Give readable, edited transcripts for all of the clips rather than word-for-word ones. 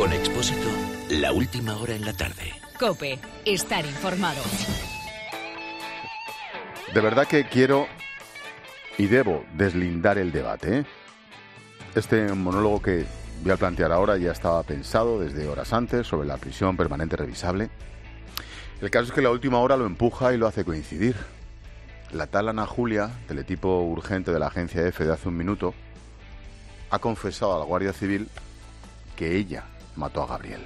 Con Expósito, la última hora en la tarde. COPE, estar informado. De verdad que quiero y debo deslindar el debate, ¿eh? Este monólogo que voy a plantear ahora ya estaba pensado desde horas antes sobre la prisión permanente revisable. El caso es que la última hora lo empuja y lo hace coincidir. La tal Ana Julia, teletipo urgente de la agencia EFE de hace un minuto, ha confesado a la Guardia Civil que ella mató a Gabriel.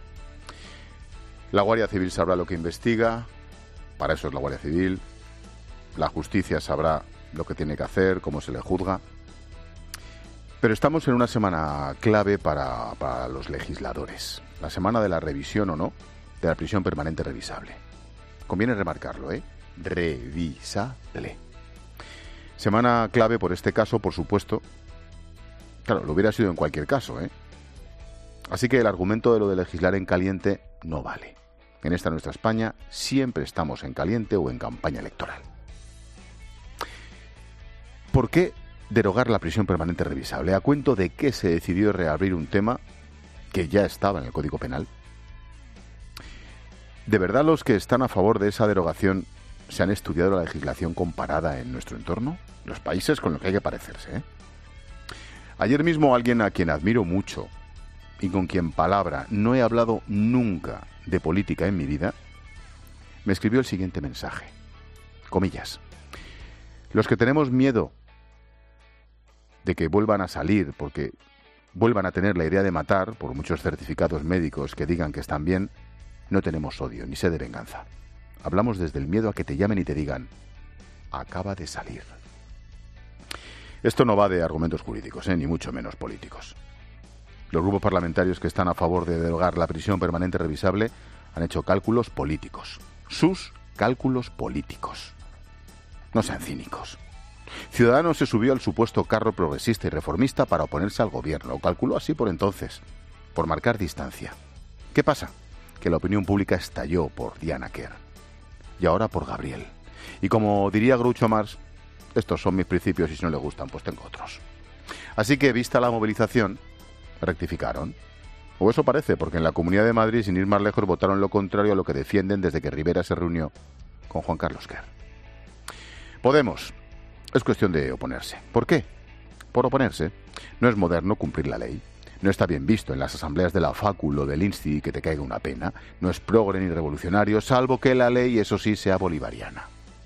La Guardia Civil sabrá lo que investiga, para eso es la Guardia Civil. La justicia sabrá lo que tiene que hacer, cómo se le juzga. Pero estamos en una semana clave para los legisladores. La semana de la revisión o no de la prisión permanente revisable. Conviene remarcarlo, ¿eh? Revisable. Semana clave por este caso, por supuesto. Claro, lo hubiera sido en cualquier caso, ¿eh? Así que el argumento de lo de legislar en caliente no vale. En esta nuestra España siempre estamos en caliente o en campaña electoral. ¿Por qué derogar la prisión permanente revisable? ¿A cuento de qué se decidió reabrir un tema que ya estaba en el Código Penal? ¿De verdad los que están a favor de esa derogación se han estudiado la legislación comparada en nuestro entorno? Los países con los que hay que parecerse, ¿eh? Ayer mismo alguien a quien admiro mucho y con quien palabra no he hablado nunca de política en mi vida, me escribió el siguiente mensaje. Comillas. Los que tenemos miedo de que vuelvan a salir porque vuelvan a tener la idea de matar, por muchos certificados médicos que digan que están bien, no tenemos odio ni sed de venganza. Hablamos desde el miedo a que te llamen y te digan, acaba de salir. Esto no va de argumentos jurídicos, ni mucho menos políticos. Los grupos parlamentarios que están a favor de derogar la prisión permanente revisable han hecho cálculos políticos. Sus cálculos políticos. No sean cínicos. Ciudadanos se subió al supuesto carro progresista y reformista para oponerse al gobierno. Lo calculó así por entonces, por marcar distancia. ¿Qué pasa? Que la opinión pública estalló por Diana Quer. Y ahora por Gabriel. Y como diría Groucho Marx, estos son mis principios y si no le gustan, pues tengo otros. Así que, vista la movilización, rectificaron. O eso parece, porque en la Comunidad de Madrid, sin ir más lejos, votaron lo contrario a lo que defienden desde que Rivera se reunió con Juan Carlos Quer. Podemos. Es cuestión de oponerse. ¿Por qué? Por oponerse. No es moderno cumplir la ley. No está bien visto en las asambleas de la Facu o del Insti que te caiga una pena. No es progre ni revolucionario, salvo que la ley, eso sí, sea bolivariana.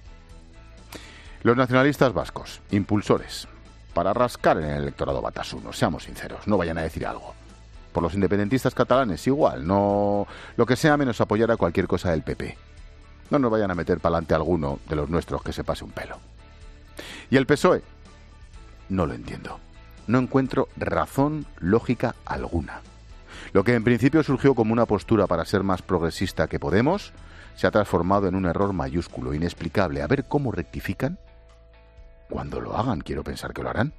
Los nacionalistas vascos, impulsores, para rascar en el electorado batasuno, seamos sinceros, no vayan a decir algo. Por los independentistas catalanes, igual, no lo que sea menos apoyar a cualquier cosa del PP. No nos vayan a meter pa'lante alguno de los nuestros que se pase un pelo. ¿Y el PSOE? No lo entiendo. No encuentro razón lógica alguna. Lo que en principio surgió como una postura para ser más progresista que Podemos, se ha transformado en un error mayúsculo, inexplicable. A ver cómo rectifican. Cuando lo hagan, quiero pensar que lo harán.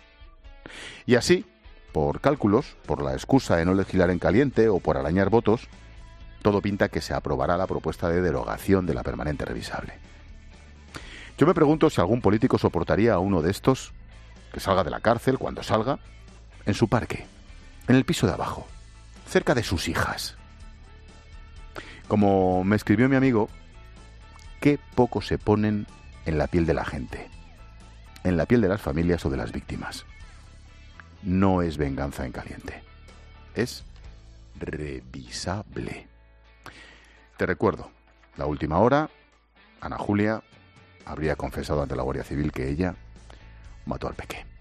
Y así, por cálculos, por la excusa de no legislar en caliente o por arañar votos, todo pinta que se aprobará la propuesta de derogación de la permanente revisable. Yo me pregunto si algún político soportaría a uno de estos, que salga de la cárcel cuando salga, en su parque, en el piso de abajo, cerca de sus hijas. Como me escribió mi amigo, qué poco se ponen en la piel de la gente, en la piel de las familias o de las víctimas. No es venganza en caliente, es revisable. Te recuerdo, la última hora, Ana Julia habría confesado ante la Guardia Civil que ella mató al peque.